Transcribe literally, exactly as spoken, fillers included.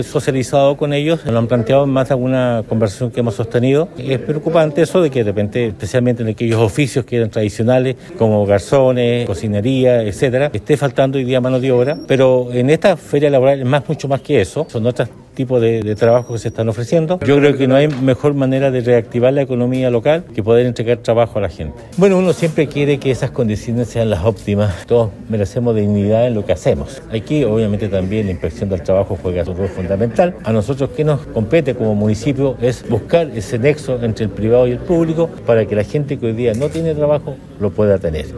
socializado con ellos, lo han planteado en más de alguna conversación que hemos sostenido. Es preocupante eso de que de repente, especialmente en aquellos oficios que eran tradicionales, como garzones, cocinería, etcétera, esté faltando hoy día mano de obra, pero en esta feria laboral es más, mucho más que eso, son otros tipos de, de trabajos que se están ofreciendo. Yo creo que no hay mejor manera de reactivar la economía local que poder entregar trabajo a la gente. Bueno, uno siempre quiere que esas condiciones sean las óptimas. Todos merecemos dignidad en lo que hacemos. Aquí, obviamente, también la inspección del trabajo juega su rol fundamental. A nosotros, que nos compete como municipio es buscar ese nexo entre el privado y el público para que la gente que hoy día no tiene trabajo lo pueda tener.